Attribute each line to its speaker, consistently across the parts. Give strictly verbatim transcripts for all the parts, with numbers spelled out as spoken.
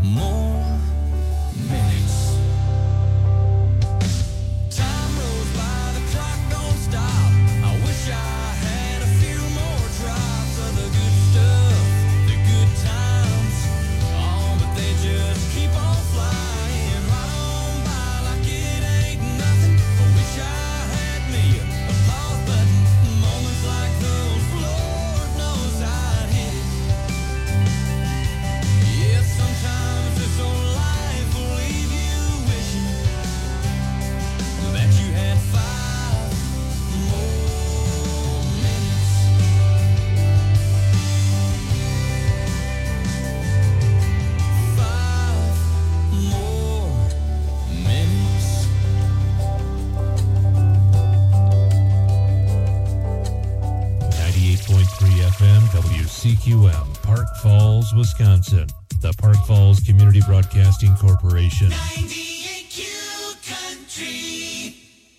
Speaker 1: more minutes. Time rolls by, the clock don't stop. I wish I had a few more drops of the good stuff, the good times. Oh, but they just keep on flying right on by like it ain't nothing. I wish I had me a pause button. Moments like those, Lord knows I'd hit it. Yeah, sometimes this old life will leave you wishing that you had five more minutes. Five more minutes.
Speaker 2: ninety-eight point three F M W C Q M, Park Falls, Wisconsin. The Park Falls Community Broadcasting Corporation.
Speaker 1: ninety-eight Q Country.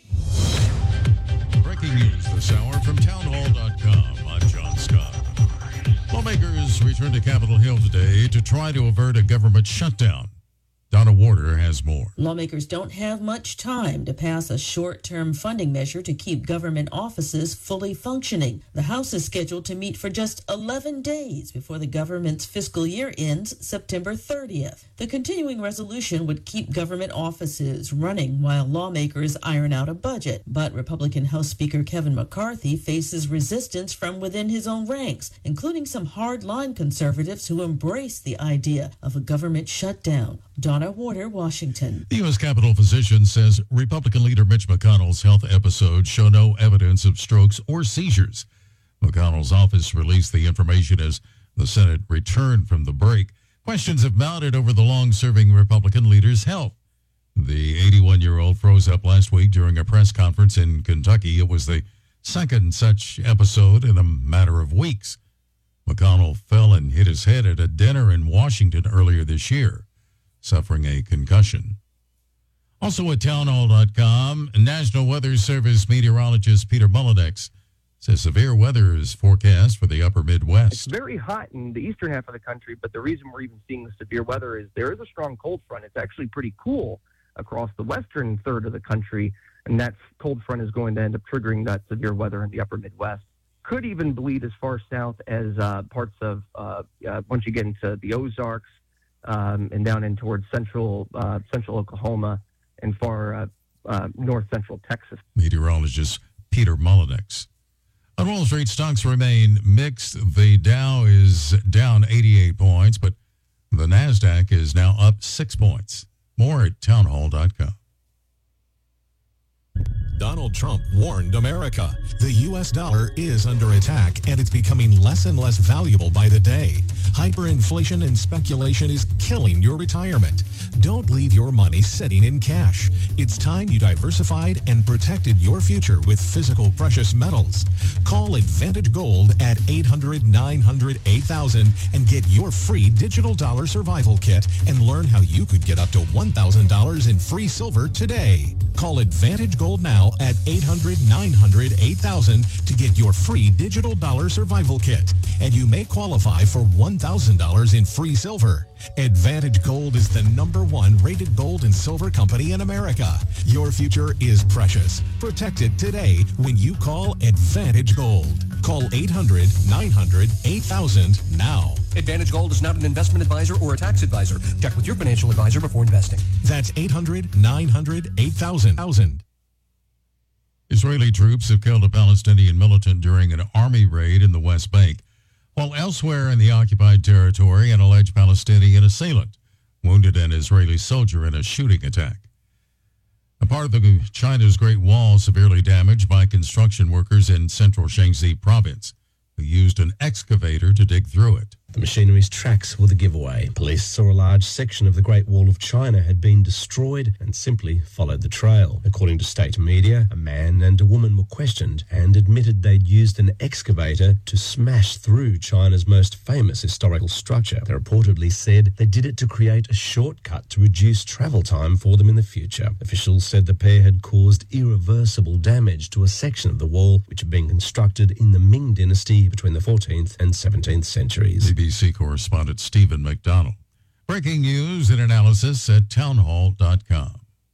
Speaker 3: Breaking news this hour from townhall dot com. I'm John Scott. Lawmakers returned to Capitol Hill today to try to avert a government shutdown. Donna Warder has more.
Speaker 4: Lawmakers don't have much time to pass a short-term funding measure to keep government offices fully functioning. The House is scheduled to meet for just eleven days before the government's fiscal year ends September thirtieth. The continuing resolution would keep government offices running while lawmakers iron out a budget. But Republican House Speaker Kevin McCarthy faces resistance from within his own ranks, including some hard-line conservatives who embrace the idea of a government shutdown. Donna Warder, Washington.
Speaker 3: The U S Capitol physician says Republican leader Mitch McConnell's health episodes show no evidence of strokes or seizures. McConnell's office released the information as the Senate returned from the break. Questions have mounted over the long-serving Republican leader's health. The eighty-one-year-old froze up last week during a press conference in Kentucky. It was the second such episode in a matter of weeks. McConnell fell and hit his head at a dinner in Washington earlier this year, suffering a concussion. Also at townhall dot com, National Weather Service meteorologist Peter Mullinex says severe weather is forecast for the upper Midwest.
Speaker 5: It's very hot in the eastern half of the country, but the reason we're even seeing the severe weather is there is a strong cold front. It's actually pretty cool across the western third of the country, and that cold front is going to end up triggering that severe weather in the upper Midwest. Could even bleed as far south as uh, parts of, uh, uh, once you get into the Ozarks, Um, and down in towards central uh, central Oklahoma and far uh, uh, north central Texas.
Speaker 3: Meteorologist Peter Mullinex. On Wall Street, stocks remain mixed. The Dow is down eighty-eight points, but the NASDAQ is now up six points. More at townhall dot com.
Speaker 6: Donald Trump warned America. The U S dollar is under attack, and it's becoming less and less valuable by the day. Hyperinflation and speculation is killing your retirement. Don't leave your money sitting in cash. It's time you diversified and protected your future with physical precious metals. Call Advantage Gold at eight hundred, nine hundred, eight thousand and get your free digital dollar survival kit and learn how you could get up to one thousand dollars in free silver today. Call Advantage Gold now at eight hundred, nine hundred, eight thousand to get your free digital dollar survival kit. And you may qualify for one thousand dollars in free silver. Advantage Gold is the number one rated gold and silver company in America. Your future is precious. Protect it today when you call Advantage Gold. Call eight hundred, nine hundred, eight thousand now.
Speaker 7: Advantage Gold is not an investment advisor or a tax advisor. Check with your financial advisor before investing.
Speaker 6: That's eight hundred, nine hundred, eight thousand.
Speaker 3: Israeli troops have killed a Palestinian militant during an army raid in the West Bank, while elsewhere in the occupied territory, an alleged Palestinian assailant wounded an Israeli soldier in a shooting attack. A part of the China's Great Wall severely damaged by construction workers in central Shaanxi province, who used an excavator to dig through it.
Speaker 8: The machinery's tracks were the giveaway. Police saw a large section of the Great Wall of China had been destroyed and simply followed the trail. According to state media, a man and a woman were questioned and admitted they'd used an excavator to smash through China's most famous historical structure. They reportedly said they did it to create a shortcut to reduce travel time for them in the future. Officials said the pair had caused irreversible damage to a section of the wall which had been constructed in the Ming Dynasty between the fourteenth and seventeenth centuries.
Speaker 3: B B C correspondent Stephen McDonald. Breaking news and analysis at townhall dot com.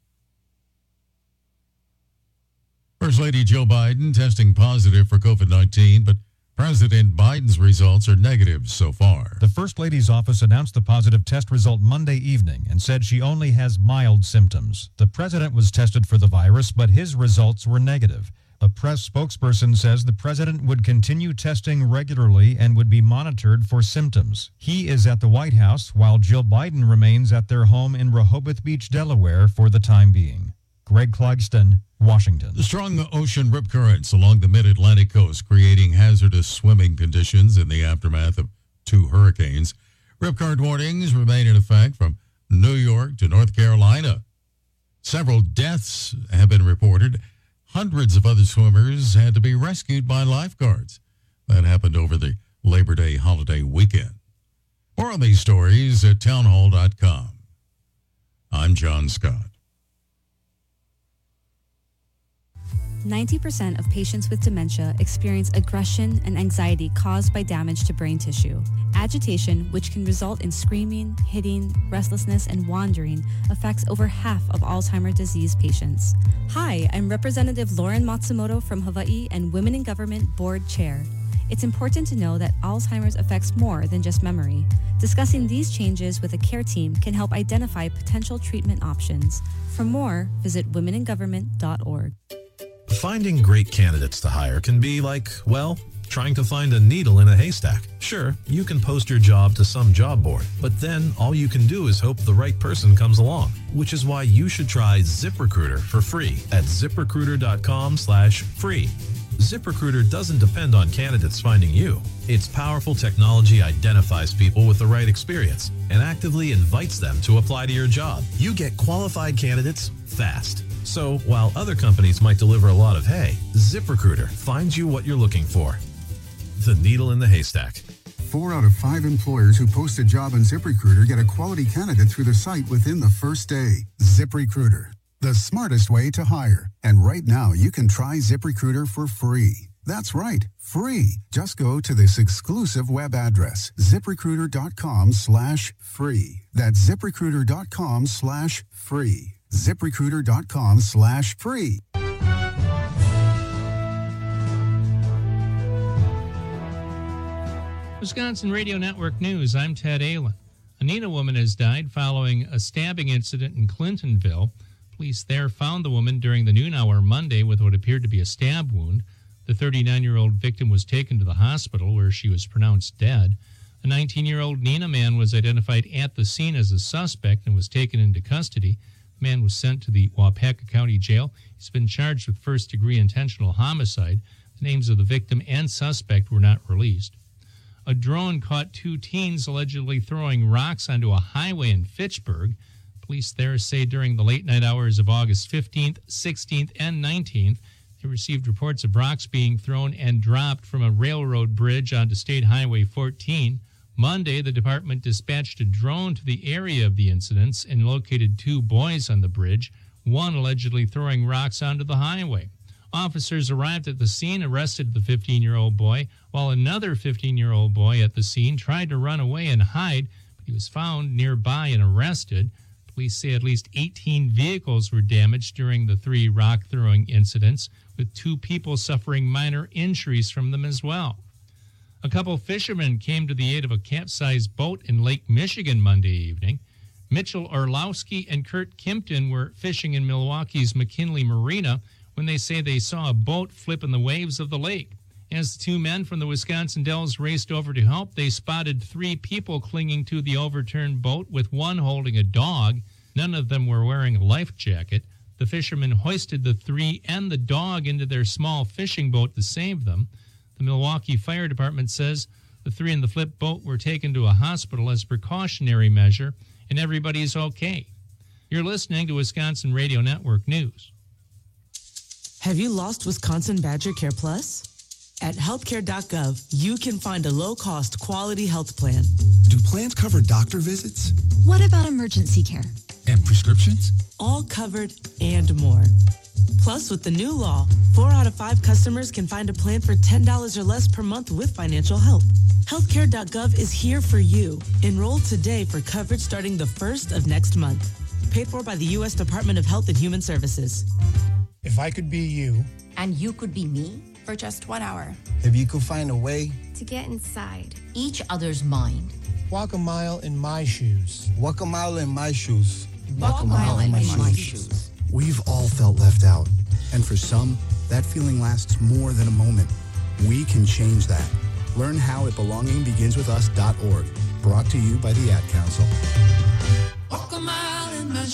Speaker 3: First Lady Joe Biden testing positive for COVID nineteen, but President Biden's results are negative so far.
Speaker 9: The First Lady's office announced the positive test result Monday evening and said she only has mild symptoms. The president was tested for the virus, but his results were negative. A press spokesperson says the president would continue testing regularly and would be monitored for symptoms. He is at the White House, while Jill Biden remains at their home in Rehoboth Beach, Delaware, for the time being. Greg Clugston, Washington.
Speaker 3: The strong ocean rip currents along the mid-Atlantic coast creating hazardous swimming conditions in the aftermath of two hurricanes. Rip current warnings remain in effect from New York to North Carolina. Several deaths have been reported. Hundreds of other swimmers had to be rescued by lifeguards. That happened over the Labor Day holiday weekend. More on these stories at townhall dot com. I'm John Scott.
Speaker 10: ninety percent of patients with dementia experience aggression and anxiety caused by damage to brain tissue. Agitation, which can result in screaming, hitting, restlessness, and wandering, affects over half of Alzheimer's disease patients. Hi, I'm Representative Lauren Matsumoto from Hawaii and Women in Government Board Chair. It's important to know that Alzheimer's affects more than just memory. Discussing these changes with a care team can help identify potential treatment options. For more, visit women in government dot org.
Speaker 6: Finding great candidates to hire can be like, well, trying to find a needle in a haystack. Sure, you can post your job to some job board, but then all you can do is hope the right person comes along, which is why you should try ZipRecruiter for free at ziprecruiter dot com slash free. ZipRecruiter doesn't depend on candidates finding you. Its powerful technology identifies people with the right experience and actively invites them to apply to your job. You get qualified candidates fast. So while other companies might deliver a lot of hay, ZipRecruiter finds you what you're looking for. The needle in the haystack.
Speaker 11: Four out of five employers who post a job on ZipRecruiter get a quality candidate through the site within the first day. ZipRecruiter, the smartest way to hire. And right now, you can try ZipRecruiter for free. That's right, free. Just go to this exclusive web address, ziprecruiter dot com slash free. That's ziprecruiter dot com slash free. ziprecruiter dot com slash free.
Speaker 12: Wisconsin Radio Network News, I'm Ted Allen. A Neenah woman has died following a stabbing incident in Clintonville. Police there found the woman during the noon hour Monday with what appeared to be a stab wound. The thirty-nine-year-old victim was taken to the hospital where she was pronounced dead. A nineteen-year-old Neenah man was identified at the scene as a suspect and was taken into custody. The man was sent to the Waupaca County Jail. He's been charged with first-degree intentional homicide. The names of the victim and suspect were not released. A drone caught two teens allegedly throwing rocks onto a highway in Fitchburg. Police there say during the late-night hours of August fifteenth, sixteenth, and nineteenth, they received reports of rocks being thrown and dropped from a railroad bridge onto State Highway fourteen. Monday, the department dispatched a drone to the area of the incidents and located two boys on the bridge, one allegedly throwing rocks onto the highway. Officers arrived at the scene, arrested the fifteen-year-old boy, while another fifteen-year-old boy at the scene tried to run away and hide, but he was found nearby and arrested. Police say at least eighteen vehicles were damaged during the three rock-throwing incidents, with two people suffering minor injuries from them as well. A couple fishermen came to the aid of a capsized boat in Lake Michigan Monday evening. Mitchell Orlowski and Kurt Kimpton were fishing in Milwaukee's McKinley Marina when they say they saw a boat flip in the waves of the lake. As the two men from the Wisconsin Dells raced over to help, they spotted three people clinging to the overturned boat, with one holding a dog. None of them were wearing a life jacket. The fishermen hoisted the three and the dog into their small fishing boat to save them. The Milwaukee Fire Department says the three in the flip boat were taken to a hospital as a precautionary measure, and everybody is okay. You're listening to Wisconsin Radio Network News.
Speaker 13: Have you lost Wisconsin Badger Care Plus? At healthcare dot gov, you can find a low-cost, quality health plan.
Speaker 14: Do plans cover doctor visits?
Speaker 15: What about emergency care?
Speaker 14: And prescriptions?
Speaker 13: All covered and more. Plus, with the new law, four out of five customers can find a plan for ten dollars or less per month with financial help. healthcare dot gov is here for you. Enroll today for coverage starting the first of next month. Paid for by the U S Department of Health and Human Services.
Speaker 16: If I could be you,
Speaker 17: and you could be me for just one hour,
Speaker 16: if you could find a way
Speaker 17: to get inside each other's mind,
Speaker 16: walk a mile in my shoes. Walk a mile in my shoes.
Speaker 17: Walk a mile in my shoes.
Speaker 11: We've all felt left out. And for some, that feeling lasts more than a moment. We can change that. Learn how at belonging begins with us dot org. Brought to you by the Ad Council.
Speaker 1: Walk a mile in my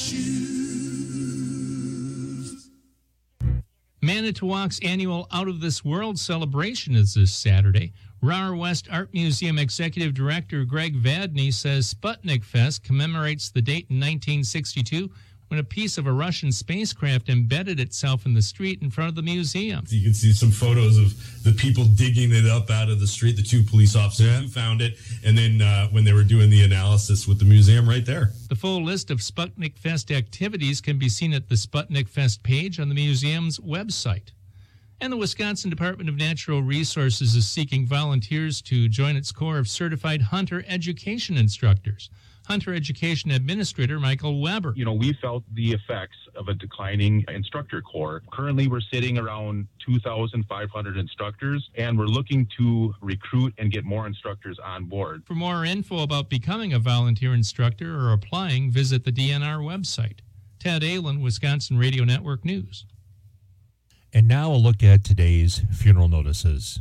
Speaker 1: shoes.
Speaker 12: Manitowoc's annual Out of This World celebration is this Saturday. Rower West Art Museum Executive Director Greg Vadney says Sputnik Fest commemorates the date in nineteen sixty-two when a piece of a Russian spacecraft embedded itself in the street in front of the museum.
Speaker 18: You can see some photos of the people digging it up out of the street, the two police officers yeah. who found it, and then uh, when they were doing the analysis with the museum right there.
Speaker 12: The full list of Sputnik Fest activities can be seen at the Sputnik Fest page on the museum's website. And the Wisconsin Department of Natural Resources is seeking volunteers to join its corps of certified hunter education instructors. Hunter Education Administrator Michael Weber.
Speaker 19: You know, we felt the effects of a declining instructor corps. Currently, we're sitting around two thousand five hundred instructors, and we're looking to recruit and get more instructors on board.
Speaker 12: For more info about becoming a volunteer instructor or applying, visit the D N R website. Ted Allen, Wisconsin Radio Network News.
Speaker 2: And now a look at today's funeral notices.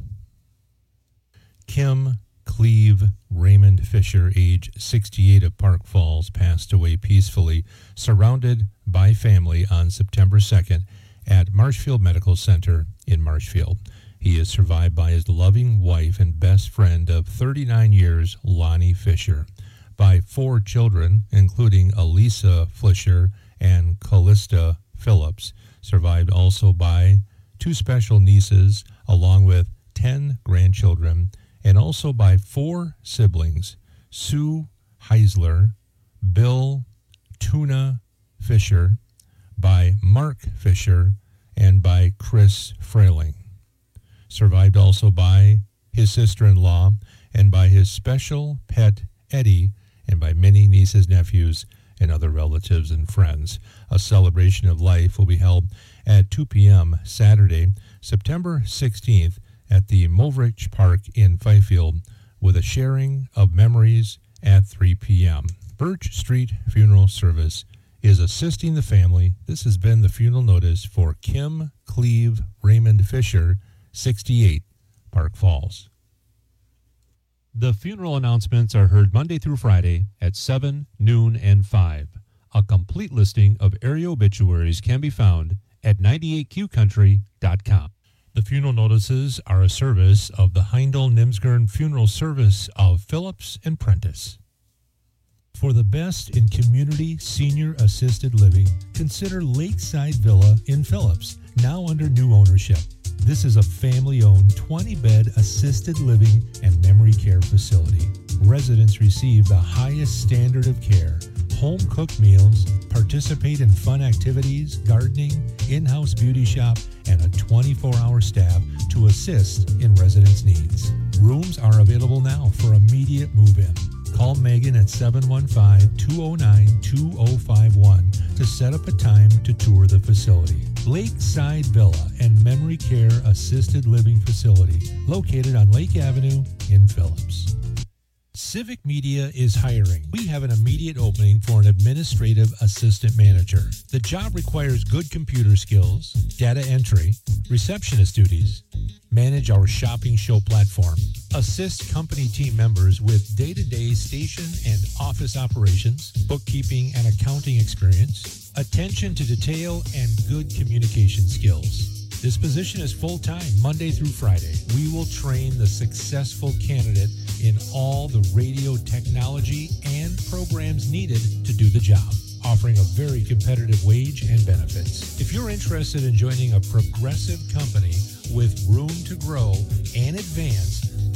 Speaker 2: Kim Cleve Raymond Fisher, age sixty-eight, of Park Falls, passed away peacefully, surrounded by family on September second at Marshfield Medical Center in Marshfield. He is survived by his loving wife and best friend of thirty-nine years, Lonnie Fisher, by four children, including Elisa Fisher and Callista Phillips, survived also by two special nieces, along with ten grandchildren, and also by four siblings, Sue Heisler, Bill Tuna Fisher, by Mark Fisher, and by Chris Frailing. Survived also by his sister-in-law and by his special pet, Eddie, and by many nieces, nephews, and other relatives and friends. A celebration of life will be held at two p.m. Saturday, September sixteenth, at the Mulrich Park in Fifield, with a sharing of memories at three p.m. Birch Street Funeral Service is assisting the family. This has been the funeral notice for Kim Cleve Raymond Fisher, sixty-eight, Park Falls. The funeral announcements are heard Monday through Friday at seven, noon, and five. A complete listing of area obituaries can be found at ninety-eight q country dot com. The funeral notices are a service of the Heindel Nimsgern Funeral Service of Phillips and Prentice. For the best in community senior assisted living, consider Lakeside Villa in Phillips, now under new ownership. This is a family-owned twenty-bed assisted living and memory care facility. Residents receive the highest standard of care, home-cooked meals, participate in fun activities, gardening, in-house beauty shop, and a twenty-four hour staff to assist in residents' needs. Rooms are available now for immediate move-in. Call Megan at seven one five, two zero nine, two zero five one to set up a time to tour the facility. Lakeside Villa and Memory Care Assisted Living Facility, located on Lake Avenue in Phillips. Civic Media is hiring. We have an immediate opening for an administrative assistant manager. The job requires good computer skills, data entry, receptionist duties, manage our shopping show platform, assist company team members with day-to-day station and office operations, bookkeeping and accounting experience, attention to detail, and good communication skills. This position is full-time, Monday through Friday. We will train the successful candidate in all the radio technology and programs needed to do the job, offering a very competitive wage and benefits. If you're interested in joining a progressive company with room to grow and advance,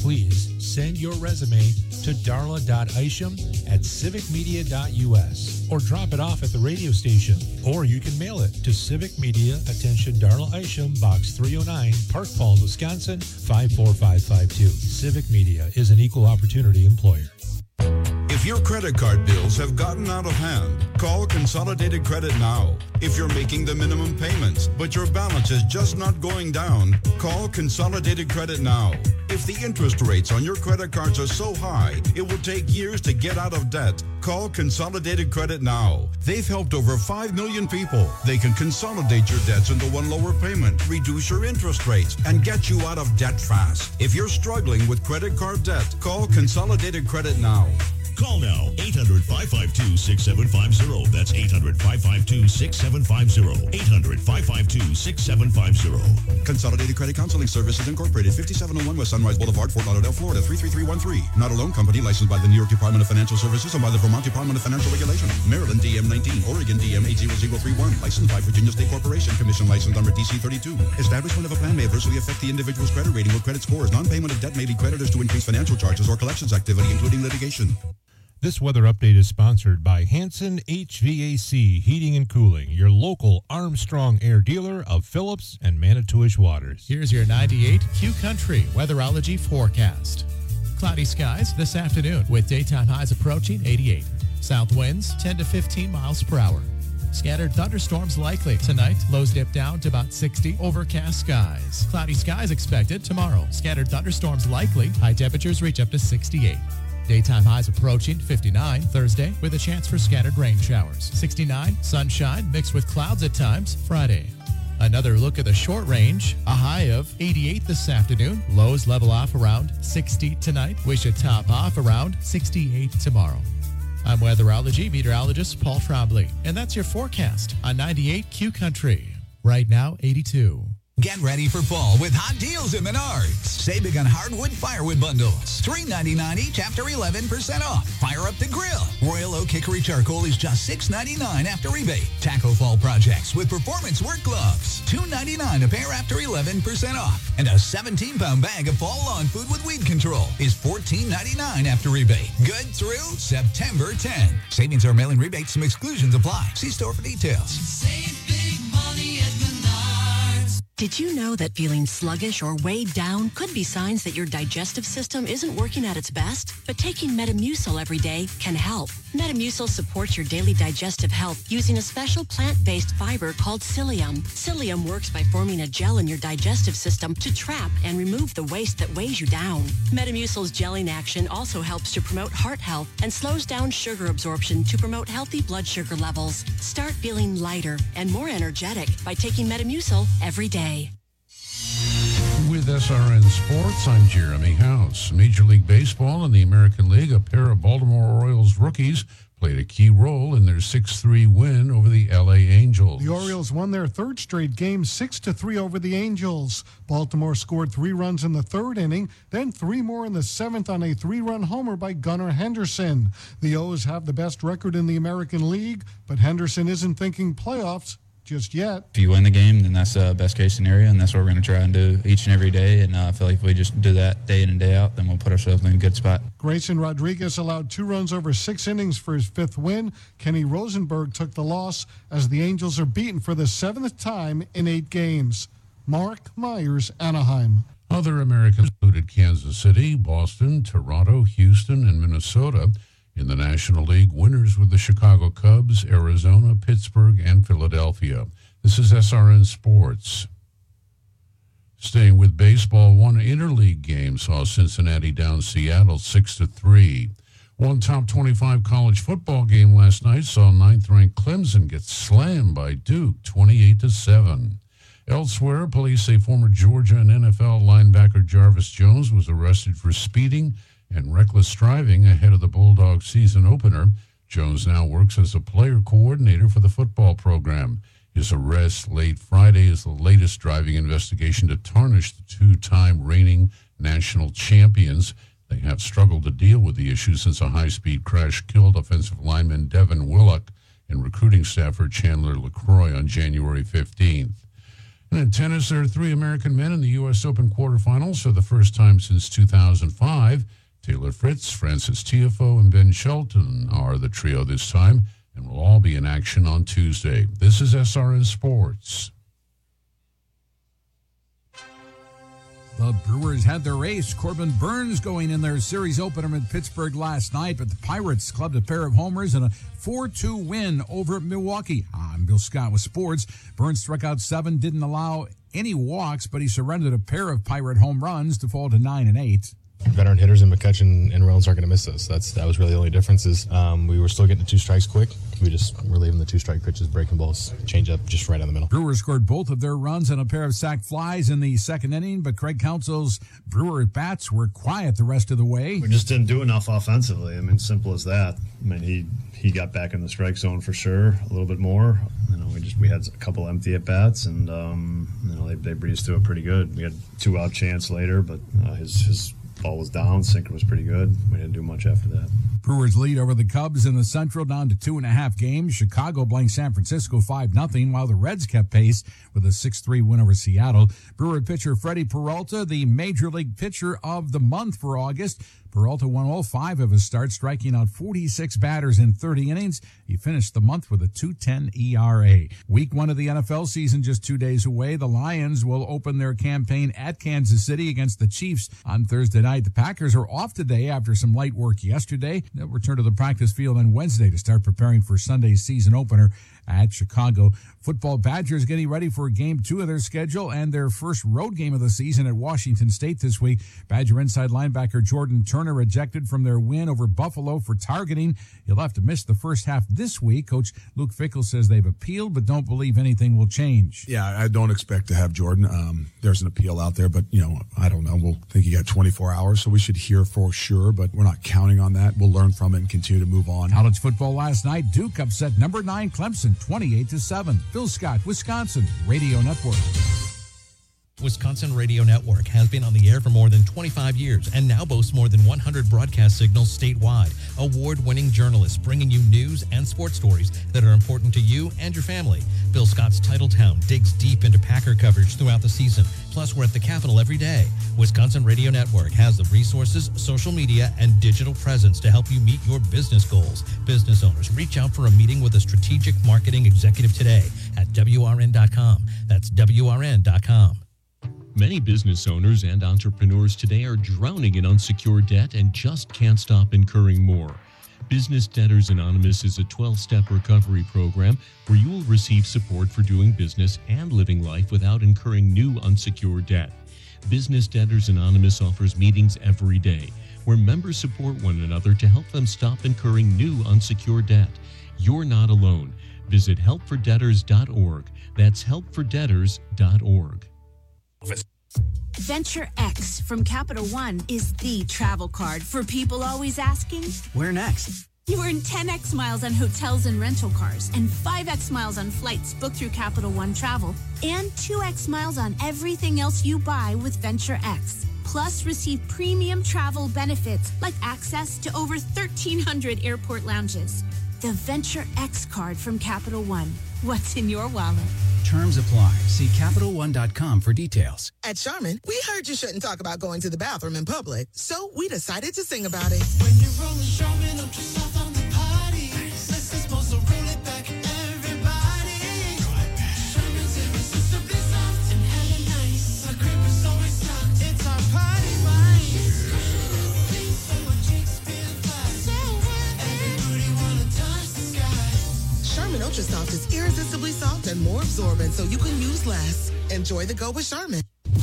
Speaker 2: please send your resume to darla dot isham at civic media dot u s or drop it off at the radio station. Or you can mail it to Civic Media, attention Darla Isham, Box three oh nine, Park Falls, Wisconsin, five four five five two. Civic Media is an equal opportunity employer.
Speaker 20: If your credit card bills have gotten out of hand, call Consolidated Credit now. If you're making the minimum payments, but your balance is just not going down, call Consolidated Credit now. If the interest rates on your credit cards are so high, it will take years to get out of debt, call Consolidated Credit now. They've helped over five million people. They can consolidate your debts into one lower payment, reduce your interest rates, and get you out of debt fast. If you're struggling with credit card debt, call Consolidated Credit now.
Speaker 21: Call now, eight hundred, five five two, six seven five zero. That's eight hundred, five five two, six seven five zero. eight hundred, five five two, six seven five zero.
Speaker 20: Consolidated Credit Counseling Services Incorporated, fifty-seven oh one West Sunrise Boulevard, Fort Lauderdale, Florida, three three three one three. Not a loan company licensed by the New York Department of Financial Services and by the Vermont Department of Financial Regulation. Maryland D M nineteen, Oregon D M eight zero zero three one. Licensed by Virginia State Corporation. Commission license number D C thirty-two. Establishment of a plan may adversely affect the individual's credit rating or credit scores. Non-payment of debt may lead creditors to increase financial charges or collections activity, including litigation.
Speaker 2: This weather update is sponsored by Hanson H V A C Heating and Cooling, your local Armstrong Air dealer of Phillips and Manitowish Waters.
Speaker 22: Here's your ninety-eight Q Country Weatherology forecast. Cloudy skies this afternoon with daytime highs approaching eighty-eight. South winds ten to fifteen miles per hour. Scattered thunderstorms likely tonight. Lows dip down to about sixty. Overcast skies. Cloudy skies expected tomorrow. Scattered thunderstorms likely. High temperatures reach up to sixty-eight. Daytime highs approaching fifty-nine Thursday with a chance for scattered rain showers. sixty-nine, sunshine mixed with clouds at times Friday. Another look at the short range, a high of eighty-eight this afternoon. Lows level off around sixty tonight. We should top off around sixty-eight tomorrow. I'm weatherology meteorologist Paul Trombley, and that's your forecast on ninety-eight Q Country. Right now, eighty-two.
Speaker 23: Get ready for fall with hot deals at Menards. Save big on hardwood firewood bundles. three ninety-nine each after eleven percent off. Fire up the grill. Royal Oak Hickory Charcoal is just six ninety-nine after rebate. Taco Fall projects with performance work gloves. two ninety-nine a pair after eleven percent off. And a seventeen pound bag of fall lawn food with weed control is fourteen ninety-nine after rebate. Good through September tenth. Savings are mailing rebates. Some exclusions apply. See store for details.
Speaker 1: Save big money at Menards.
Speaker 24: Did you know that feeling sluggish or weighed down could be signs that your digestive system isn't working at its best? But taking Metamucil every day can help. Metamucil supports your daily digestive health using a special plant-based fiber called psyllium. Psyllium works by forming a gel in your digestive system to trap and remove the waste that weighs you down. Metamucil's gelling action also helps to promote heart health and slows down sugar absorption to promote healthy blood sugar levels. Start feeling lighter and more energetic by taking Metamucil every day.
Speaker 3: With S R N Sports, I'm Jeremy House. Major League Baseball and the American League, a pair of Baltimore Orioles rookies played a key role in their six three win over the L A Angels.
Speaker 25: The Orioles won their third straight game six to three over the Angels. Baltimore scored three runs in the third inning, then three more in the seventh on a three-run homer by Gunnar Henderson. The O's have the best record in the American League, but Henderson isn't thinking playoffs just yet.
Speaker 26: If you win the game, then that's the uh, best case scenario, and that's what we're going to try and do each and every day. And uh, I feel like if we just do that day in and day out, then we'll put ourselves in a good spot.
Speaker 25: Grayson Rodriguez allowed two runs over six innings for his fifth win. Kenny Rosenberg took the loss as the Angels are beaten for the seventh time in eight games. Mark Myers, Anaheim.
Speaker 3: Other Americans included Kansas City, Boston, Toronto, Houston, and Minnesota. In the National League, winners were the Chicago Cubs, Arizona, Pittsburgh, and Philadelphia. This is S R N Sports. Staying with baseball, one interleague game saw Cincinnati down Seattle six to three. One top twenty-five college football game last night saw ninth-ranked Clemson get slammed by Duke twenty-eight to seven. Elsewhere, police say former Georgia and N F L linebacker Jarvis Jones was arrested for speeding and reckless driving ahead of the Bulldogs season opener. Jones now works as a player coordinator for the football program. His arrest late Friday is the latest driving investigation to tarnish the two-time reigning national champions. They have struggled to deal with the issue since a high-speed crash killed offensive lineman Devin Willock and recruiting staffer Chandler LaCroix on January fifteenth.
Speaker 4: And in tennis, there are three American men in the U S Open quarterfinals for the first time since two thousand five. Taylor Fritz, Francis Tiafoe, and Ben Shelton are the trio this time and will all be in action on Tuesday. This is S R N Sports.
Speaker 5: The Brewers had their ace, Corbin Burnes, going in their series opener in Pittsburgh last night, but the Pirates clubbed a pair of homers and a four two win over Milwaukee. I'm Bill Scott with sports. Burnes struck out seven, didn't allow any walks, but he surrendered a pair of Pirate home runs to fall to nine and eight.
Speaker 7: Veteran hitters in McCutchen and Reynolds aren't going to miss us. That's that was really the only difference. Is um, we were still getting the two strikes quick. We just were leaving the two strike pitches, breaking balls, change up just right in the middle.
Speaker 5: Brewers scored both of their runs and a pair of sac flies in the second inning, but Craig Counsell's Brewer bats were quiet the rest of the way.
Speaker 8: We just didn't do enough offensively. I mean, simple as that. I mean, he he got back in the strike zone for sure, a little bit more. You know, we just we had a couple empty at bats, and um, you know they they breezed through it pretty good. We had two out chance later, but uh, his his. ball was down. Sinker was pretty good. We didn't do much after that.
Speaker 5: Brewers lead over the Cubs in the Central down to two and a half games. Chicago blanked San Francisco five nothing, while the Reds kept pace with a six three win over Seattle. Brewer pitcher Freddie Peralta, the Major League Pitcher of the Month for August. Peralta won all five of his starts, striking out forty-six batters in thirty innings. He finished the month with a two ten E R A. Week one of the N F L season just two days away. The Lions will open their campaign at Kansas City against the Chiefs on Thursday night. The Packers are off today after some light work yesterday. They'll return to the practice field on Wednesday to start preparing for Sunday's season opener at Chicago. Football Badgers getting ready for game two of their schedule and their first road game of the season at Washington State this week. Badger inside linebacker Jordan Turner ejected from their win over Buffalo for targeting. He'll have to miss the first half this week. Coach Luke Fickell says they've appealed but don't believe anything will change.
Speaker 9: Yeah, I don't expect to have Jordan. Um, there's an appeal out there, but, you know, I don't know. We'll think he got twenty-four hours, so we should hear for sure, but we're not counting on that. We'll learn from it and continue to move on.
Speaker 5: College football last night, Duke upset number nine Clemson twenty-eight to seven. Bill Scott, Wisconsin Radio Network.
Speaker 10: Wisconsin Radio Network has been on the air for more than twenty-five years and now boasts more than one hundred broadcast signals statewide. Award-winning journalists bringing you news and sports stories that are important to you and your family. Bill Scott's Titletown digs deep into Packer coverage throughout the season. Plus, we're at the Capitol every day. Wisconsin Radio Network has the resources, social media, and digital presence to help you meet your business goals. Business owners, reach out for a meeting with a strategic marketing executive today at W R N dot com. That's W R N dot com.
Speaker 27: Many business owners and entrepreneurs today are drowning in unsecured debt and just can't stop incurring more. Business Debtors Anonymous is a twelve-step recovery program where you will receive support for doing business and living life without incurring new unsecured debt. Business Debtors Anonymous offers meetings every day where members support one another to help them stop incurring new unsecured debt. You're not alone. Visit help for debtors dot org. That's help for debtors dot org.
Speaker 28: Venture X from Capital One is the travel card for people always asking,
Speaker 29: where next?
Speaker 28: You earn ten x miles on hotels and rental cars and five x miles on flights booked through Capital One Travel and two x miles on everything else you buy with Venture X. Plus, receive premium travel benefits like access to over thirteen hundred airport lounges. The Venture X card from Capital One. What's in your wallet?
Speaker 29: Terms apply. See Capital One dot com for details.
Speaker 30: At Charmin, we heard you shouldn't talk about going to the bathroom in public, so we decided to sing about it.
Speaker 1: When you're rolling Charmin up to south on the party, this is supposed to roll it back, everybody. Charmin's irresistibly soft and hella nice. Our crib is always stocked. It's our party wine. So our cheeks feel fly. So everybody wanna touch the sky.
Speaker 30: Charmin Ultra Soft is irresistibly soft and more absorbent, so you can use less. Enjoy the go with Charmin.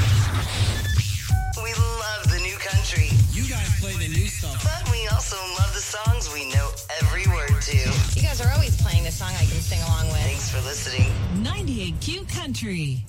Speaker 31: We love the new country.
Speaker 32: You guys play the new stuff.
Speaker 31: But we also love the songs we know every word to.
Speaker 33: You guys are always playing the song I can sing along with.
Speaker 31: Thanks for listening.
Speaker 13: ninety-eight Q Country.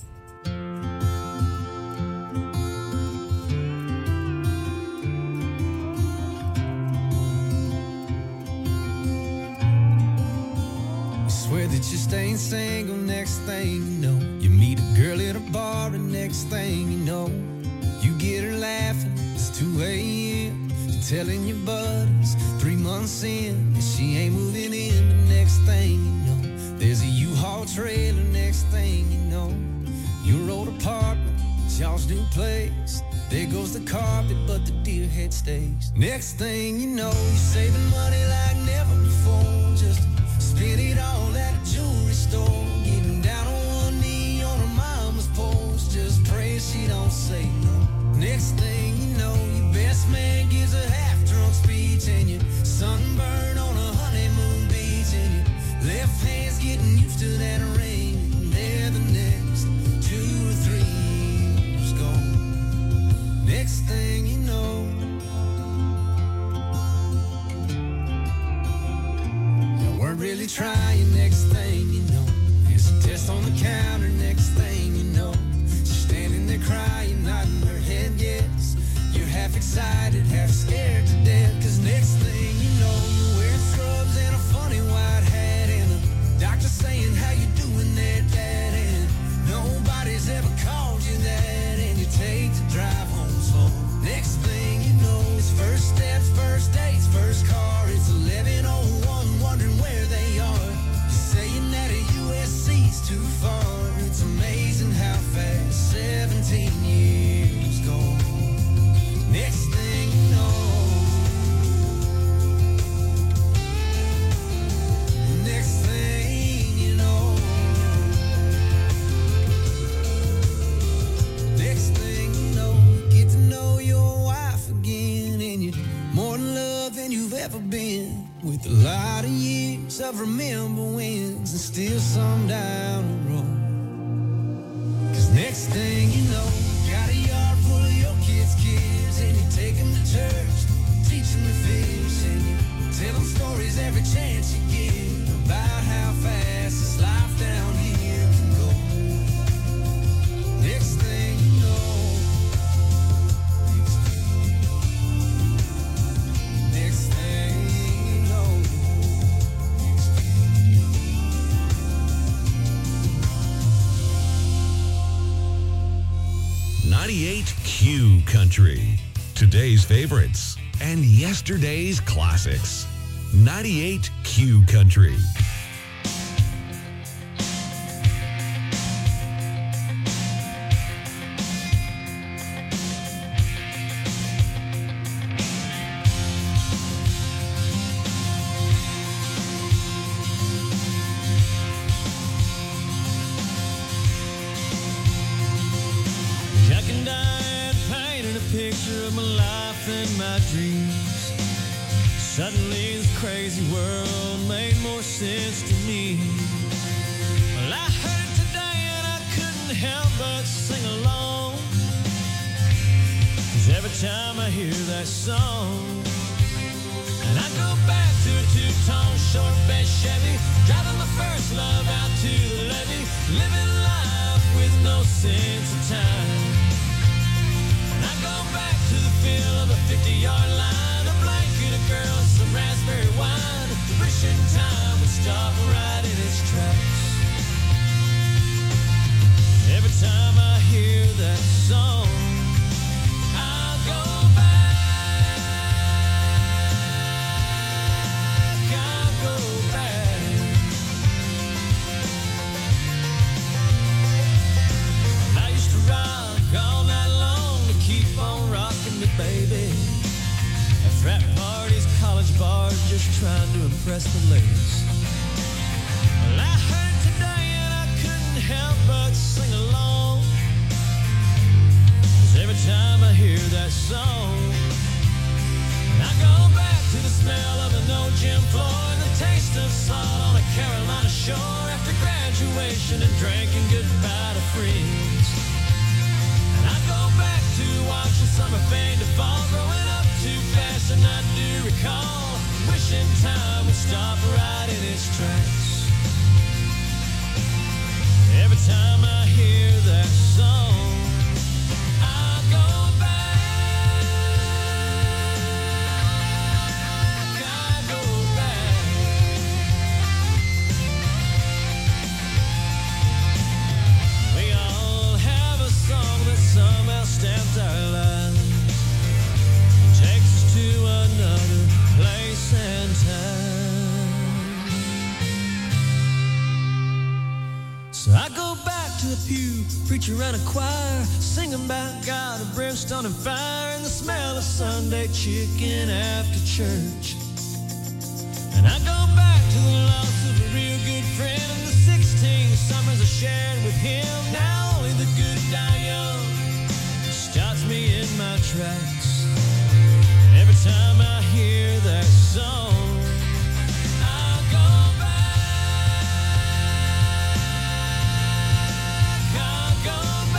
Speaker 1: Swear that you're staying single, next thing you know, you meet a girl at a bar, and next thing you know, you get her laughing. It's two a.m. You're telling your buddies three months in, and she ain't moving in. The next thing you know, there's a U-Haul trailer. Next thing you know, Your old apartment, it's y'all's new place. There goes the carpet, but the deer head stays. Next thing you know, you're saving money like never before. Just spend it all at a jewelry store. Getting down on one knee on her mama's porch. Just pray she don't say no. Next thing you know, your best man gives a half-drunk speech, and you sunburn on a honeymoon beach, and your left hand's getting used to that rain. And there the next two or three years gone. Next thing you know, you weren't really trying. Next thing you know, there's a test on the counter. Next thing you know, she's standing there crying, nodding her head yes. You're half excited, half scared to death, 'cause next thing you know, you're wearing scrubs and a funny white hat, and the doctor saying, how you doing there, Dad? And nobody's ever called you that, and you take the drive home slow. Next thing you know, it's first steps, first dates, first car. It's eleven oh one, wondering where they are. You're saying that a U S C's too far. It's amazing how fast seventeen years go. Next thing you know, next thing you know, next thing you know, you get to know your wife again, and you're more in love than you've ever been, with a lot of years of remember wins and still some down the road. 'Cause next thing you know, you got a yard full of your kids' kids, and you take them to church, teach them to fish, and you tell them stories every chance you get about how fast this life down here can go. Next thing you know, next thing you know,
Speaker 2: ninety-eight Q Country. Today's favorites and yesterday's classics. ninety-eight Q Country.
Speaker 1: Jack and Diane painted a picture of my life and my dreams. Suddenly this crazy world made more sense to me. Well, I heard it today and I couldn't help but sing along. 'Cause every time I hear that song, and I go back to a two-tone short bed Chevy, driving my first love out to the levee, living life with no sense of time. And I go back to the feel of a fifty-yard line, a blanket, a girl, and some raspberry wine. Wishing time would stop right in its tracks. Every time I hear that song, I go back, I go back. I used to rock all night long to keep on rocking me, baby. At frat parties, college bars, just trying to impress the ladies. Well, I heard today and I couldn't help but sing along. 'Cause every time I hear that song, I go back to the smell of an old gym floor and the taste of salt on a Carolina shore after graduation and drinking goodbye to friends. And I go back to watching summer fade to fall, growing up too fast, and I do recall wishing time would stop right in its tracks. Every time I hear that song, I go back, I go back. We all have a song that somehow stamped our lives, takes us to another place and time. So I go back to to the pew, preacher and a choir, singing about God and brimstone and fire, and the smell of Sunday chicken after church. And I go back to the loss of a real good friend, and the sixteen summers I shared with him. Now only the good die young stops me in my tracks. Every time I hear that song, I go back, I go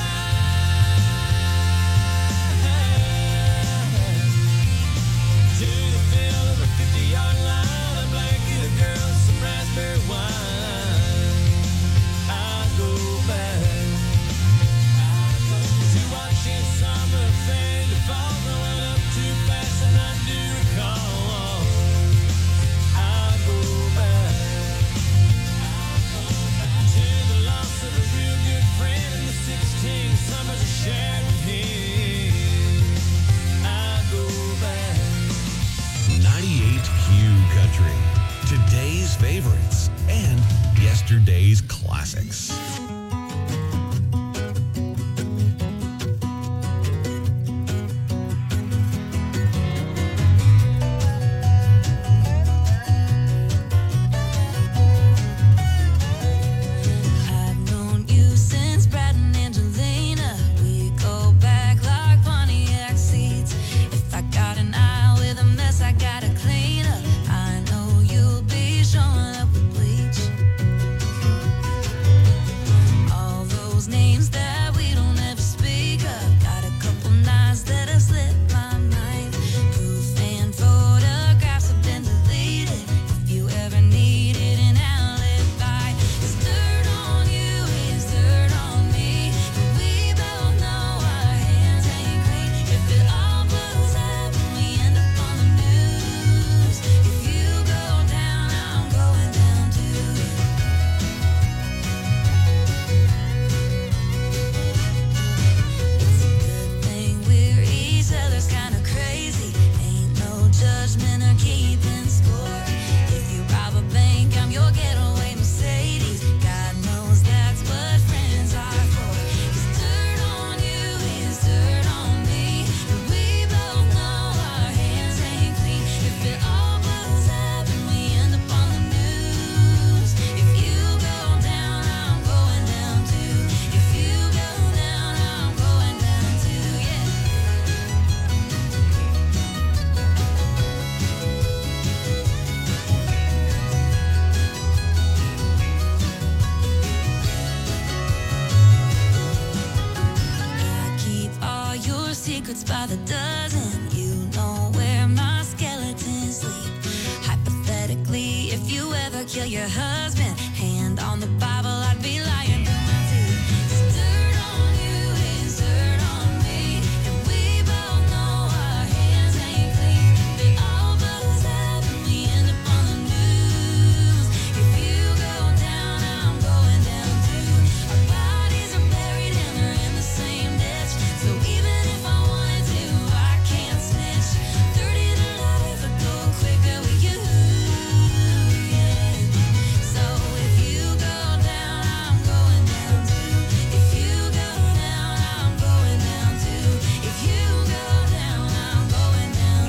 Speaker 1: back to the field of a fifty-yard line, a blanket of girls, some raspberry wine. I go back to watching summer fade to fall, growing up too fast, and I do recall. I go back to the loss of a real good friend, and the sixteen summers I shared with him. I go back.
Speaker 2: ninety-eight Q Country. Today's favorites and yesterday's classics.
Speaker 6: I've known you since Brad and Angelina. We go back like Pontiac seats. If I got an eye with a mess, I gotta clean up. I know you'll be showing up with bleach. All those names that we don't ever speak of. Got a couple nights that have slipped my mind. Proof and photographs have been deleted. If you ever needed an alibi, it's dirt on you, it's dirt on me. And we both know our hands ain't clean. If it all blows up and we end up on the news, if you go down, I'm going down too. It's a good thing we're each other's kind of crazy. Ain't no judgment or keeping score. If you rob a bank, I'm your getaway Mercedes. God knows that's what friends are for. It's dirt on you, it's dirt on me. And we both know our hands ain't clean. If it all blows up and we end up on the news, if you go down, I'm going down too. If you go down, I'm going down too, yeah. I keep all your secrets by the dozen. You know where my skeletons sleep. Hypothetically, if you ever kill your husband, hand on the Bible, I'd be lying through my teeth. It's dirt on you, it's dirt on me. And we both know our hands ain't clean. If it all blows up and we end up on the news, if you go down, I'm going down too. Our bodies are buried and they're in the same ditch. So even if I wanted to, I can't snitch. thirty to life would go quicker with you, yeah. So if you go down, I'm going down too. If you go down, I'm going down too. If you go down, I'm going down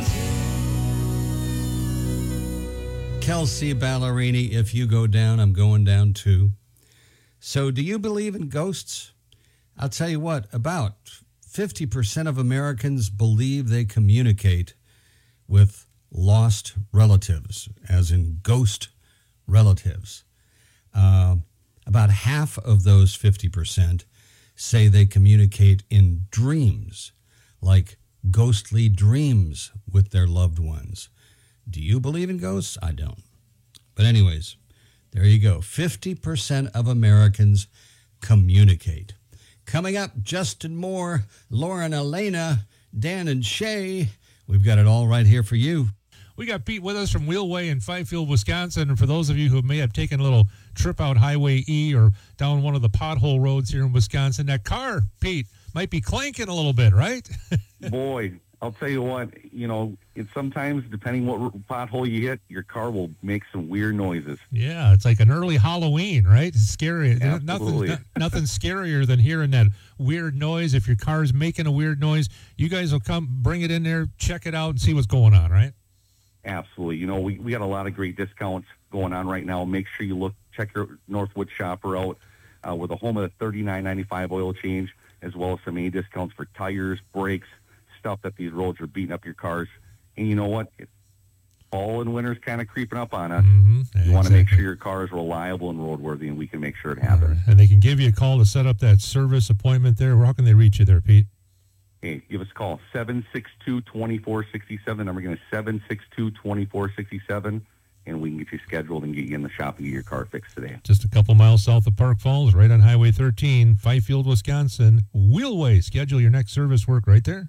Speaker 6: too.
Speaker 11: Kelsey Ballerini, if you go down, I'm going down too. So do you believe in ghosts? I'll tell you what, about fifty percent of Americans believe they communicate with lost relatives, as in ghost relatives. Uh, about half of those fifty percent say they communicate in dreams, like ghostly dreams with their loved ones. Do you believe in ghosts? I don't. But anyways, there you go. fifty percent of Americans communicate. Coming up, Justin Moore, Lauren Elena, Dan and Shay. We've got it all right here for you.
Speaker 12: We got Pete with us from Wheelway in Fifield, Wisconsin. And for those of you who may have taken a little trip out Highway E or down one of the pothole roads here in Wisconsin, that car, Pete, might be clanking a little bit, right?
Speaker 14: Boy, I'll tell you what, you know, it's sometimes, depending what pothole you hit, your car will make some weird noises.
Speaker 12: Yeah, it's like an early Halloween, right? It's scary.
Speaker 14: Absolutely.
Speaker 12: Nothing, nothing scarier than hearing that weird noise. If your car's making a weird noise, you guys will come, bring it in there, check it out, and see what's going on, right?
Speaker 14: Absolutely. You know, we, we got a lot of great discounts going on right now. Make sure you look, check your Northwood shopper out. Uh, we're the home of the thirty-nine ninety-five oil change, as well as some main discounts for tires, brakes, stuff that these roads are beating up your cars. And you know what? It, fall and winter's kind of creeping up on us.
Speaker 12: Mm-hmm.
Speaker 14: You
Speaker 12: Exactly.
Speaker 14: want to make sure your car is reliable and roadworthy, and we can make sure it happens.
Speaker 12: And they can give you a call to set up that service appointment there. How can they reach you there, Pete?
Speaker 14: Hey, give us a call, seven six two, two four six seven. The number again is seven six two, two four six seven. And we can get you scheduled and get you in the shop and get your car fixed today.
Speaker 12: Just a couple miles south of Park Falls, right on Highway thirteen, Fifield, Wisconsin. Wheelway. Schedule your next service work right there.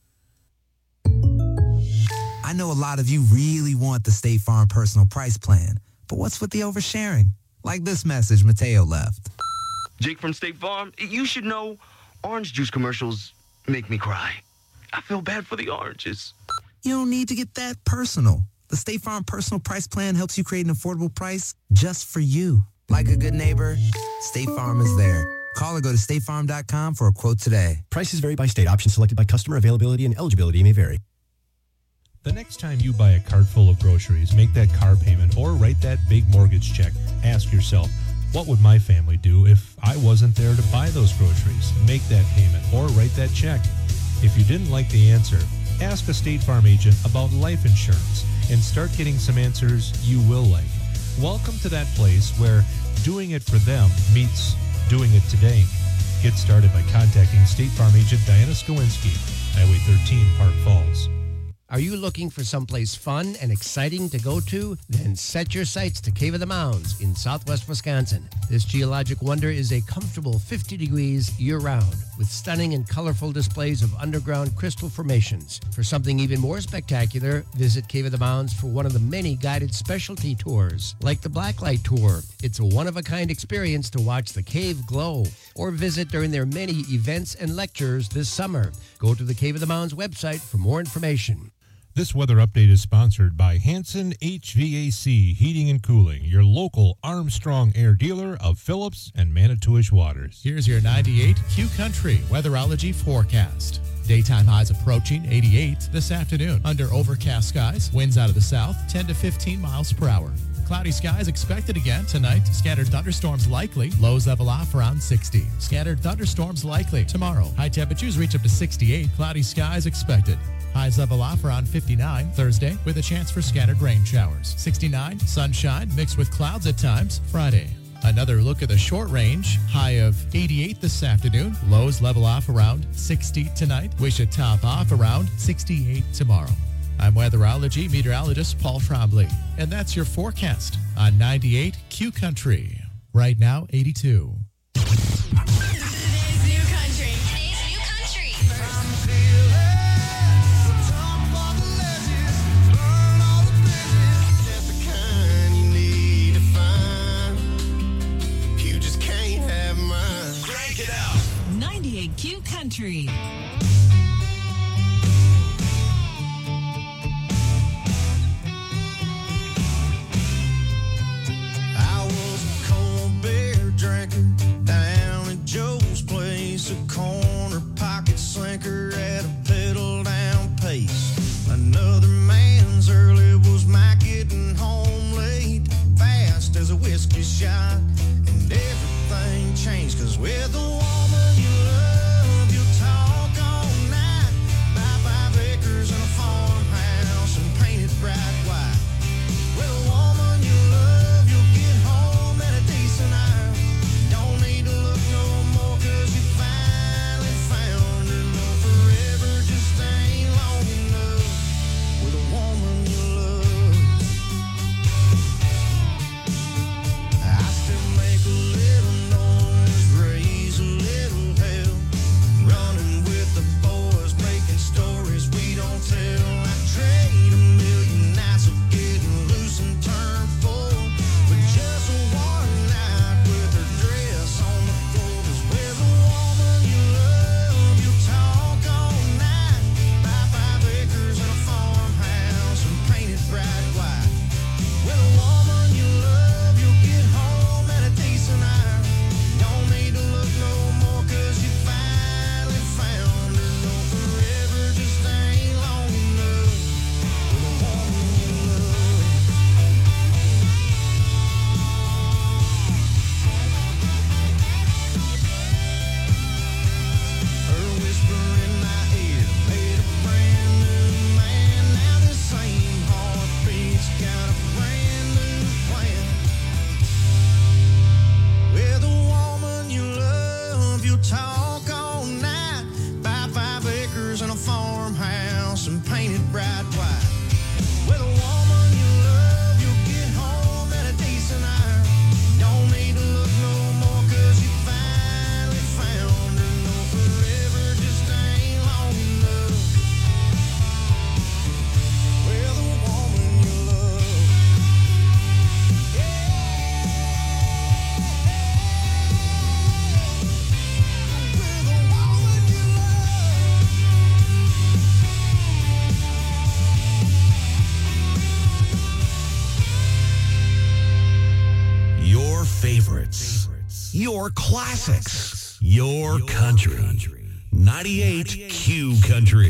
Speaker 15: I know a lot of you really want the State Farm personal price plan, but what's with the oversharing? Like this message Mateo left.
Speaker 16: Jake from State Farm, you should know orange juice commercials make me cry. I feel bad for the oranges.
Speaker 15: You don't need to get that personal. The State Farm personal price plan helps you create an affordable price just for you. Like a good neighbor, State Farm is there. Call or go to state farm dot com for a quote today.
Speaker 17: Prices vary by state. Options selected by customer. Availability and eligibility may vary.
Speaker 12: The next time you buy a cart full of groceries, make that car payment, or write that big mortgage check, ask yourself, what would my family do if I wasn't there to buy those groceries? Make that payment or write that check. If you didn't like the answer, ask a State Farm agent about life insurance and start getting some answers you will like. Welcome to that place where doing it for them meets doing it today. Get started by contacting State Farm agent Diana Skowinski, Highway thirteen, Park Falls.
Speaker 18: Are you looking for someplace fun and exciting to go to? Then set your sights to Cave of the Mounds in southwest Wisconsin. This geologic wonder is a comfortable fifty degrees year-round with stunning and colorful displays of underground crystal formations. For something even more spectacular, visit Cave of the Mounds for one of the many guided specialty tours, like the Blacklight Tour. It's a one-of-a-kind experience to watch the cave glow, or visit during their many events and lectures this summer. Go to the Cave of the Mounds website for more information.
Speaker 12: This weather update is sponsored by Hanson H V A C Heating and Cooling, your local Armstrong Air dealer of Phillips and Manitowish Waters.
Speaker 19: Here's your ninety-eight Q Country Weatherology forecast. Daytime highs approaching eighty-eight this afternoon. Under overcast skies, winds out of the south, ten to fifteen miles per hour. Cloudy skies expected again tonight. Scattered thunderstorms likely. Lows level off around sixty. Scattered thunderstorms likely tomorrow. High temperatures reach up to sixty-eight. Cloudy skies expected. Highs level off around fifty-nine Thursday with a chance for scattered rain showers. sixty-nine, sunshine mixed with clouds at times Friday. Another look at the short range. High of eighty-eight this afternoon. Lows level off around sixty tonight. We should top off around sixty-eight tomorrow. I'm weatherology meteorologist Paul Trombley, and that's your forecast on ninety-eight Q Country. Right now, eighty-two.
Speaker 6: Today's new country. Today's new country.
Speaker 13: ninety-eight Q Country.
Speaker 1: I was a cold beer drinker down at Joe's place, a corner pocket slinker at a pedal down pace. Another man's early was my getting home late, fast as a whiskey shot, and everything changed, cause with the woman you love, you'll talk all night, buy five acres and a farmhouse and paint it bright white. With a woman you love, you'll get home at a decent hour. Don't need to look no more, cause you finally found her. No, forever just ain't long enough with a woman you love. I still
Speaker 2: favorites. Your classics. Your country. ninety-eight Q Country.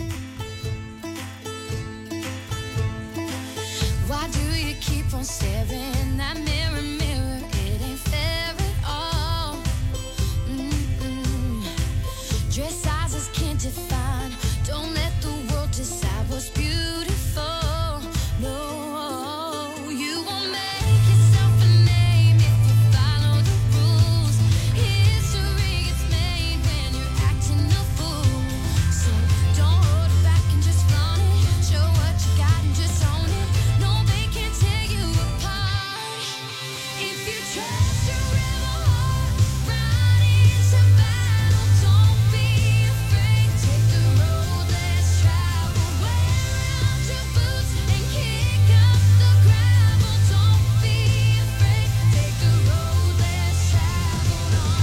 Speaker 6: Why do you keep on staring that mirror, mirror? It ain't fair at all. Mm-mm. Dress sizes can't define. Don't let the world decide what's beautiful. No, you won't make yourself a name if you follow the rules. History gets made when you're acting a fool. So don't hold it back and just flaunt it. Show what you got and just own it. No, they can't tear you apart. If you trust your rebel heart, ride into battle. Don't be afraid. Take the road less traveled. Wear out your boots and kick up the gravel. Don't be afraid. Take the road less traveled on.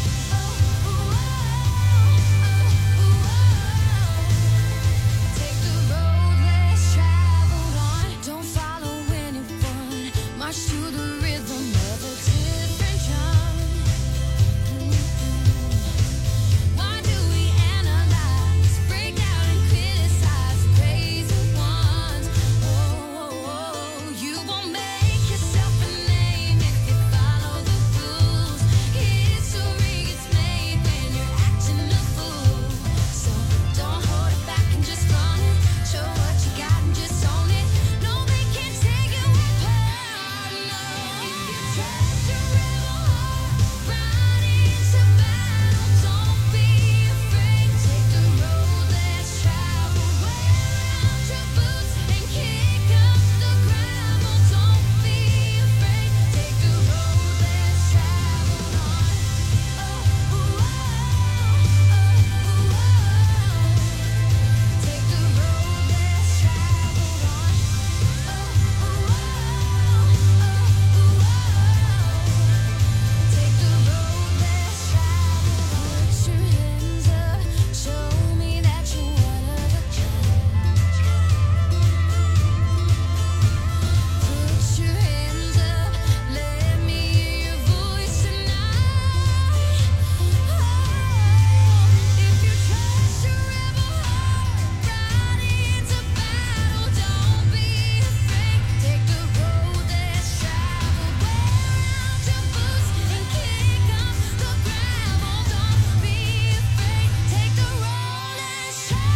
Speaker 6: Take the road less traveled on. Don't follow anyone. March to the rhythm of a different drum. Why do we analyze, break down and criticize the crazy ones? Oh, oh, oh, you won't make yourself a name if you follow the rules. History gets made when you're acting a fool. So don't hold it back and just flaunt it. Show what you got and just own it. No, they can't take you apart. No, if you trust your rebel heart, ride into battle. Don't be afraid. Take the road less traveled. Wear out your boots and kick up the gravel. Don't be afraid. Take the road less traveled on. Oh, oh, take the road less traveled on. Take the road less traveled on. Put your hands up, show me that you're one of a kind. Put your hands up, let me hear your voice tonight. If you trust your rebel heart, ride into battle. Don't be afraid. Take the road less traveled. Wear out your boots and kick up the gravel. Don't be afraid. Take the road less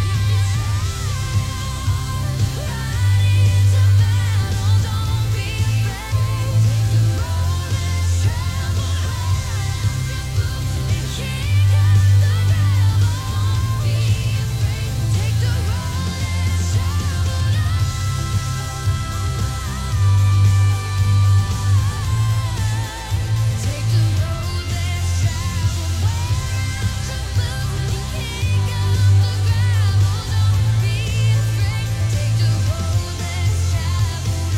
Speaker 6: traveled. Ride into battle. Don't be afraid. Take the road less traveled. Wear out your boots and kick up the gravel. Don't be afraid. Take the road less traveled. Take the road less traveled. Wear out your boots and kick up the gravel. Don't be afraid. Take the road less traveled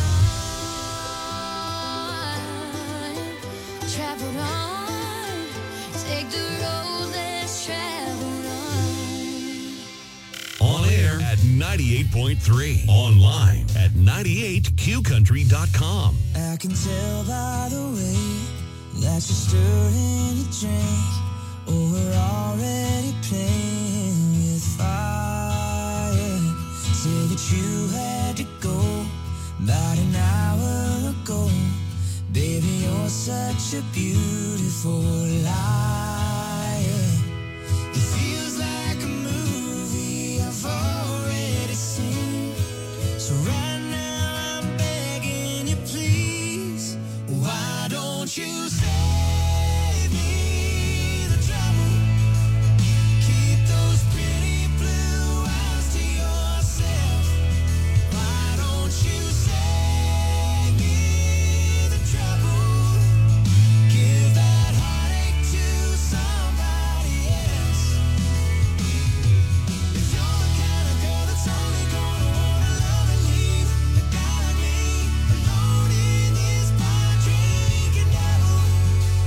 Speaker 6: on. Traveled on. Take the road less traveled on.
Speaker 2: On air at ninety-eight point three. Online at ninety-eight q country dot com.
Speaker 1: I can tell by the way that you're stirring your drink. Oh, we're already playing with fire. Say that you had to go about an hour ago. Baby, you're such a beautiful liar. It feels like a movie I've already seen. So right now I'm begging you, please. Why don't you save me the trouble? Keep those pretty blue eyes to yourself. Why don't you save me the trouble? Give that heartache to somebody else. If you're the kind of girl that's only gonna wanna love and leave, a guy like me alone in this bar drinking devil.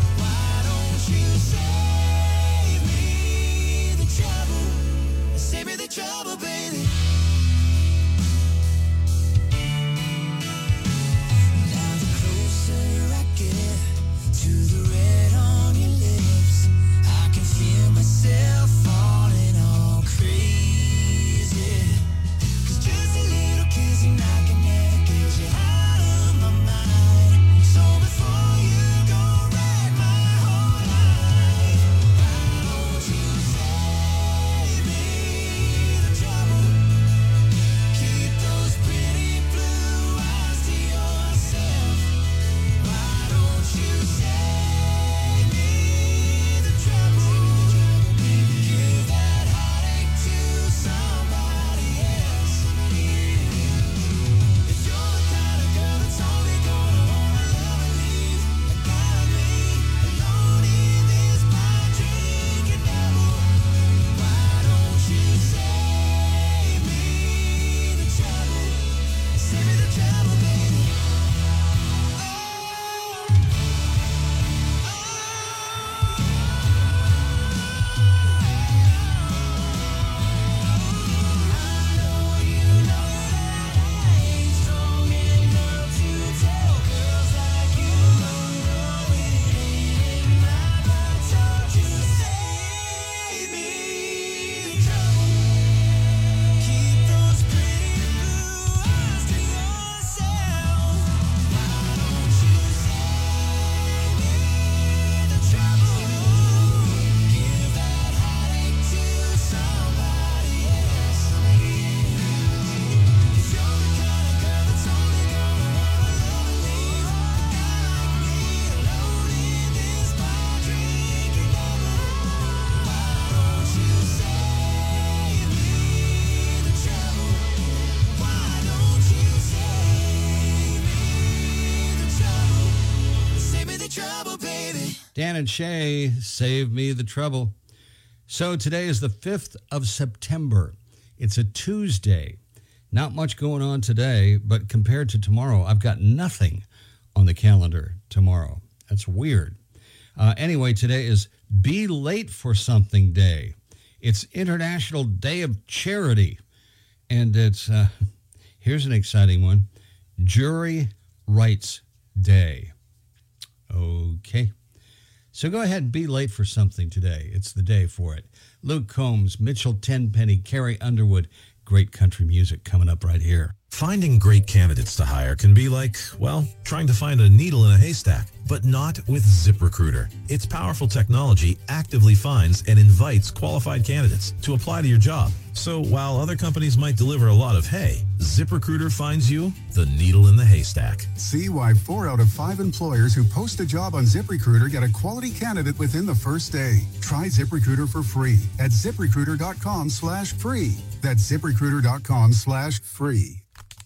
Speaker 11: Dan and Shay, save me the trouble. So today is the fifth of September. It's a Tuesday. Not much going on today, but compared to tomorrow, I've got nothing on the calendar tomorrow. That's weird. Uh, anyway, today is Be Late for Something Day. It's International Day of Charity. And it's, uh, here's an exciting one, Jury Rights Day. Okay. So go ahead and be late for something today. It's the day for it. Luke Combs, Mitchell Tenpenny, Carrie Underwood. Great country music coming up right here.
Speaker 3: Finding great candidates to hire can be like, well, trying to find a needle in a haystack, but not with ZipRecruiter. Its powerful technology actively finds and invites qualified candidates to apply to your job. So while other companies might deliver a lot of hay, ZipRecruiter finds you the needle in the haystack.
Speaker 4: See why four out of five employers who post a job on ZipRecruiter get a quality candidate within the first day. Try ZipRecruiter for free at ZipRecruiter.com slash free. That's ZipRecruiter.com slash free.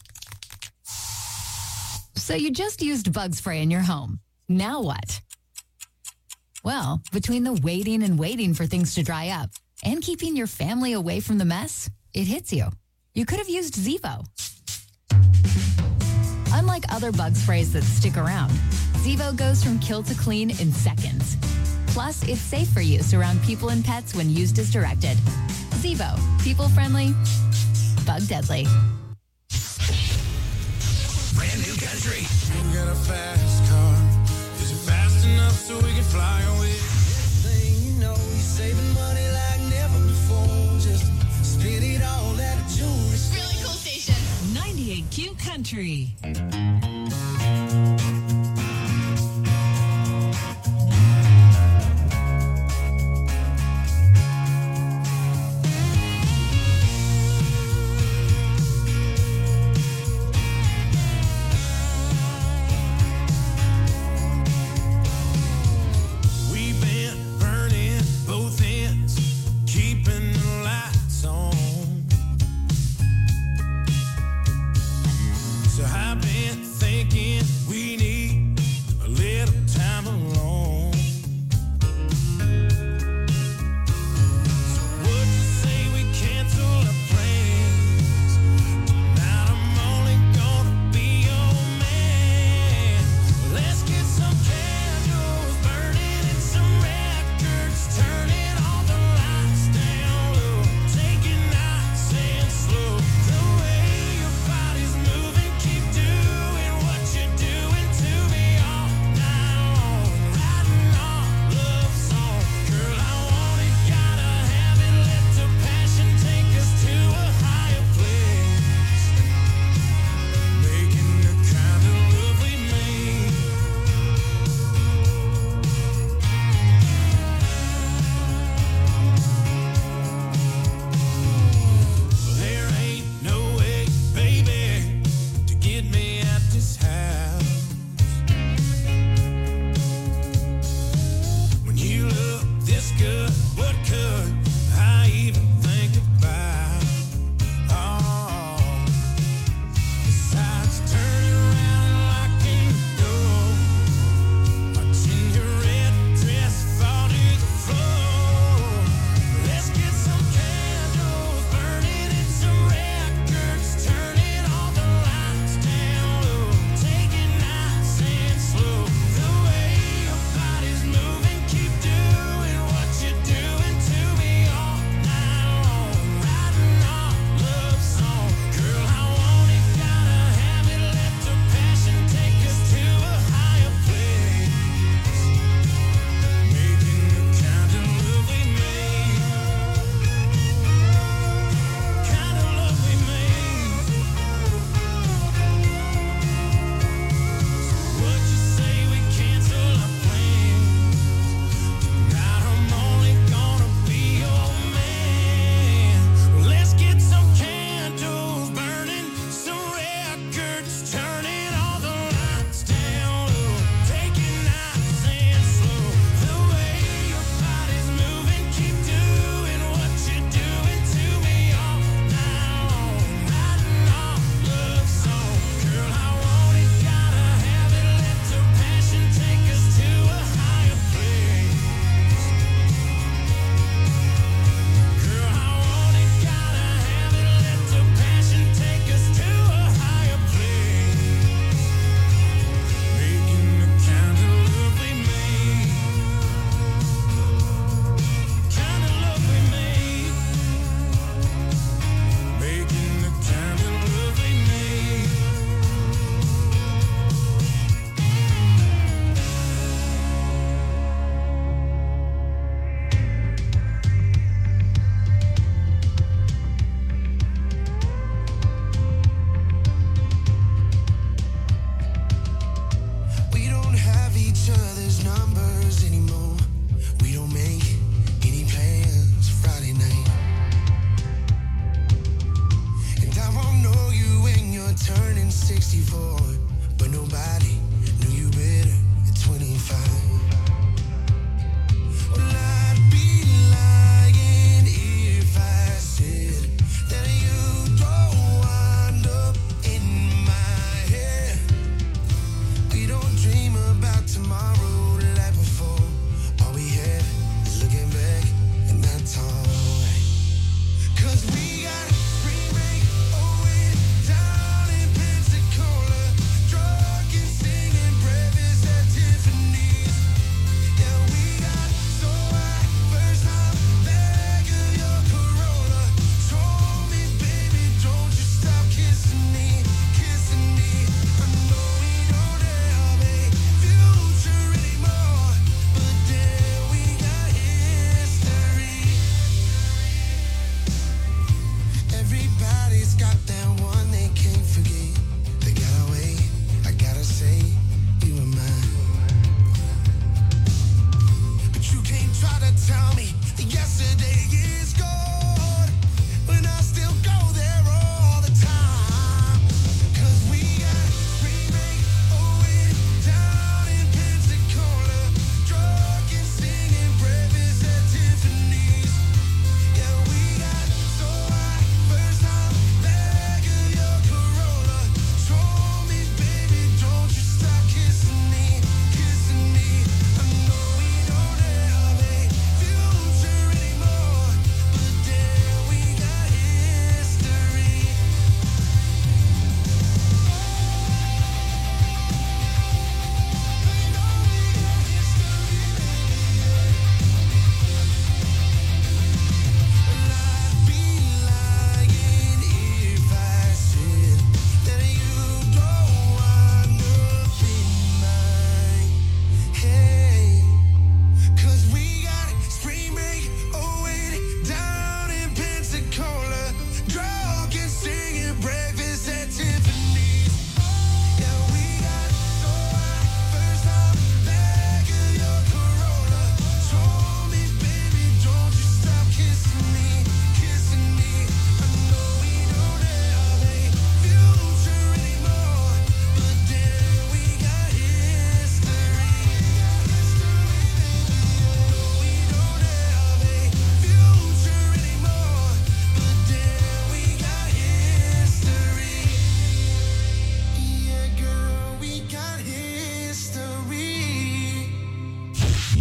Speaker 5: So you just used bug spray in your home. Now what? Well, between the waiting and waiting for things to dry up and keeping your family away from the mess, it hits you. You could have used Zevo. Unlike other bug sprays that stick around, Zevo goes from kill to clean in seconds. Plus, it's safe for use around people and pets when used as directed. Zevo, people-friendly, bug-deadly.
Speaker 1: Brand new country. You got a fast car. Is it fast enough so we can fly away? Thing you know, you're saving money like never before. Just spend it all at a jewelry store.
Speaker 6: Really cool station. ninety-eight Q Country.
Speaker 1: So I've been thinking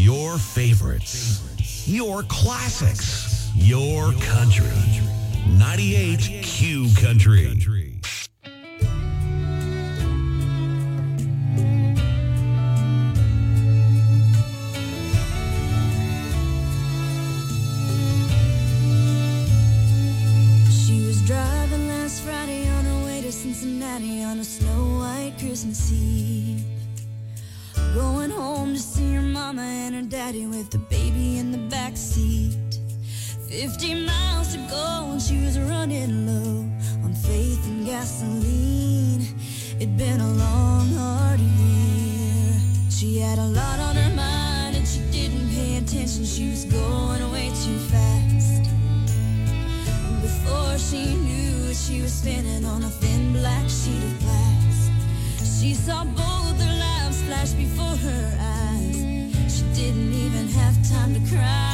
Speaker 2: Your favorites. Your classics. Your country. ninety-eight Q Country.
Speaker 6: She was driving last Friday on her way to Cincinnati on a snow-white Christmas Eve. Going home to see her mama and her daddy with the baby in the back seat. Fifty miles to go and she was running low on faith and gasoline. It'd been a long, hard year. She had a lot on her mind and she didn't pay attention. She was going way too fast. And before she knew it, she was spinning on a thin black sheet of glass. She saw both their lives flash before her eyes. She didn't even have time to cry.